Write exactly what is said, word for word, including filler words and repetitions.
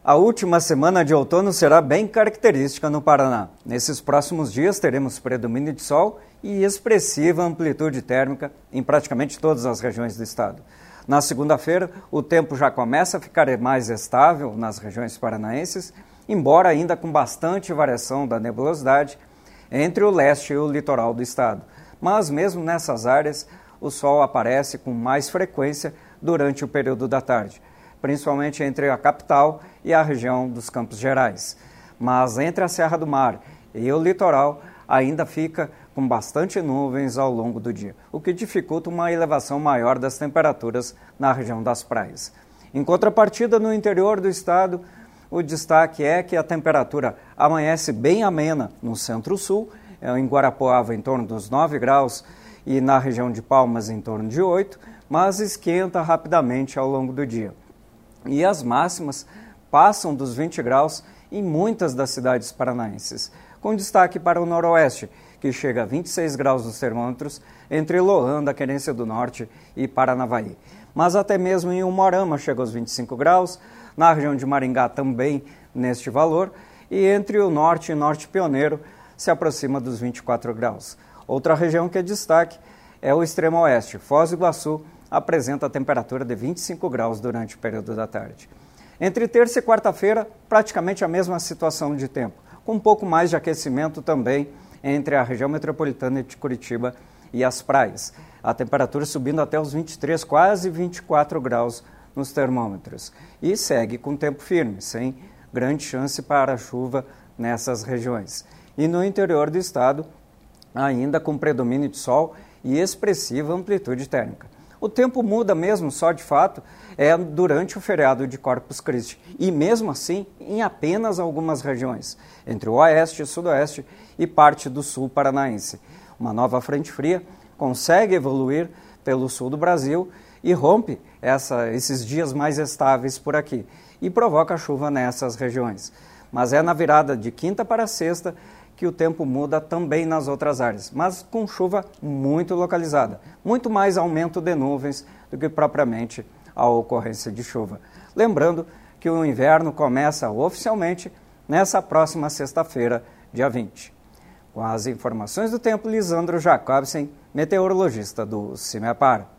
A última semana de outono será bem característica no Paraná. Nesses próximos dias teremos predomínio de sol e expressiva amplitude térmica em praticamente todas as regiões do estado. Na segunda-feira, o tempo já começa a ficar mais estável nas regiões paranaenses, embora ainda com bastante variação da nebulosidade entre o leste e o litoral do estado. Mas mesmo nessas áreas, o sol aparece com mais frequência durante o período da tarde, principalmente entre a capital e a região dos Campos Gerais. Mas entre a Serra do Mar e o litoral ainda fica com bastante nuvens ao longo do dia, o que dificulta uma elevação maior das temperaturas na região das praias. Em contrapartida, no interior do estado, o destaque é que a temperatura amanhece bem amena no centro-sul, em Guarapuava em torno dos nove graus e na região de Palmas em torno de oito, mas esquenta rapidamente ao longo do dia. E as máximas passam dos vinte graus em muitas das cidades paranaenses, com destaque para o noroeste, que chega a vinte e seis graus nos termômetros entre Loanda, Querência do Norte e Paranavaí. Mas até mesmo em Umuarama chega aos vinte e cinco graus, na região de Maringá também neste valor, e entre o norte e norte pioneiro se aproxima dos vinte e quatro graus. Outra região que é destaque é o extremo oeste. Foz do Iguaçu apresenta a temperatura de vinte e cinco graus durante o período da tarde. Entre terça e quarta-feira, praticamente a mesma situação de tempo, com um pouco mais de aquecimento também entre a região metropolitana de Curitiba e as praias. A temperatura subindo até os vinte e três, quase vinte e quatro graus nos termômetros. E segue com tempo firme, sem grande chance para chuva nessas regiões. E no interior do estado, ainda com predomínio de sol e expressiva amplitude térmica. O tempo muda mesmo, só de fato, é durante o feriado de Corpus Christi, e mesmo assim em apenas algumas regiões, entre o oeste, sudoeste e parte do sul paranaense. Uma nova frente fria consegue evoluir pelo sul do Brasil e rompe essa, esses dias mais estáveis por aqui e provoca chuva nessas regiões. Mas é na virada de quinta para sexta que o tempo muda também nas outras áreas, mas com chuva muito localizada, muito mais aumento de nuvens do que propriamente a ocorrência de chuva. Lembrando que o inverno começa oficialmente nessa próxima sexta-feira, dia vinte. Com as informações do tempo, Lisandro Jacobsen, meteorologista do CIMEPAR.